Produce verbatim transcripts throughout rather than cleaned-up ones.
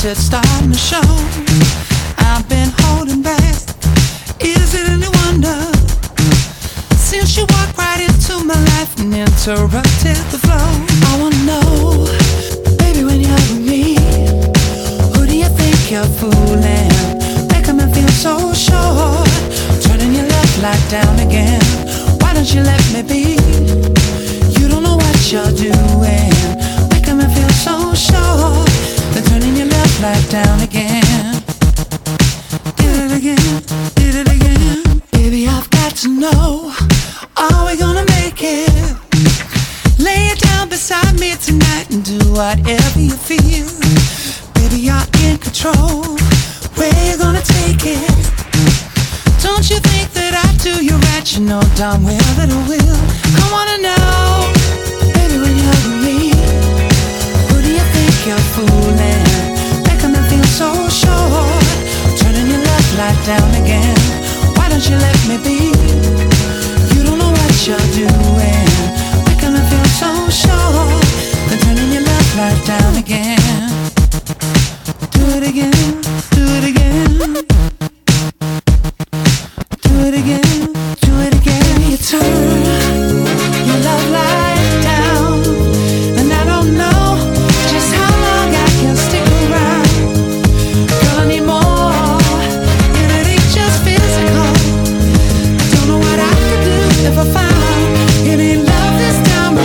it's starting to show. I've been holding back. Is it any wonder? Since you walked right into my life and interrupted the flow. I wanna know, baby, when you're with me, who do you think you're fooling? Making me feel so sure, turning your love light down again. Why don't you let me be? You don't know what you're doing, making me feel so sure, then turning your love light down again. Did it again, did it again. Baby, I've got to know, are we gonna make it? Lay it down beside me tonight and do whatever you feel. Baby, you're in control, where you gonna take it? Don't you think that I do you right? You know darn well that I will. I wanna know, baby, when you're with me, who do you think you're fooling? Making me feel so sure, turning your love light down again. Why don't you let me be? You don't know what you're doing, making me feel so sure, then turning your love light down again. Do it again, do it again. Do it again, do it again. You turn your love light down, and I don't know just how long I can stick around. Girl, I need more, and it ain't just physical. I don't know what I could do if I found it ain't love this time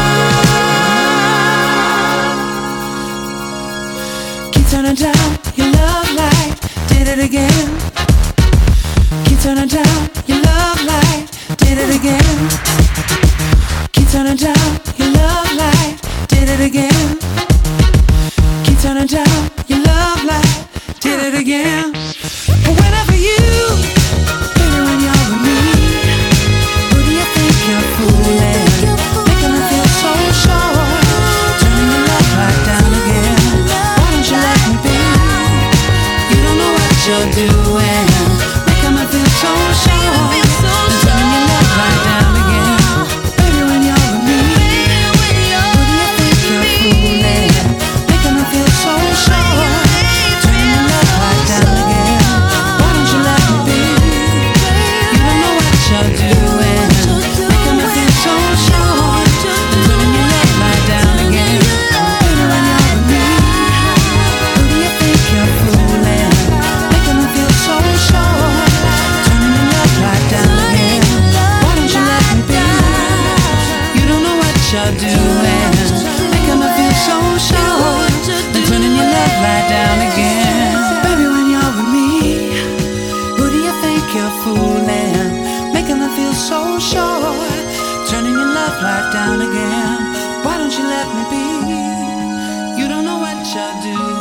around. Keep turning down your love light, did it again. Keep turning down your love light, did it again. Keep turning down your love light, did it again. Keep turning down your love light, did it again. Whenever you, baby, when you're with me, who do you think you're fooling? Making me feel so sure, turning your love light down again. Why don't you let me be? You don't know what you're doing, making me feel so sure, then turning your love light down again. Baby, when you're with me, who do you think you're fooling? Making me feel so sure, turning your love light down again. Why don't you let me be? You don't know what you're doing, making me feel so sure, then turning your love light down again. Baby, when you're with me, who do you think you're fooling? Making me feel so sure, turning your love light down again. Why don't you let me be? You don't know what you're doing, making me feel so sure, then turning your love light down again. Baby, when you're with me, who do you think you're fooling? Making me feel so sure, turning your love light down again. Why don't you let me be? You don't know what you're doing.